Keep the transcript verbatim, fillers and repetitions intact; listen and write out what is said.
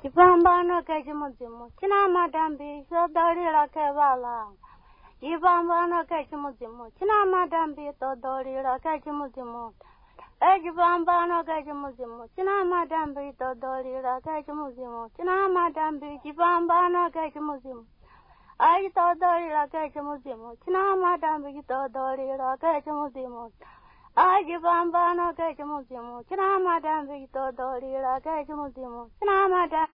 Ipambano kechimuzimu china madambi sodorira kevala. Ipambano kechimuzimu china madambi sodorira kechimuzimu. Echipambano kechimuzimu china madambi sodorira kechimuzimu china madambi chipambano kechimuzimu. Ai sodorira kechimuzimu china madambi sodorira kechimuzimu. Ai chipambano kechimuzimu china madambi sodorira kechimuzimu china madambi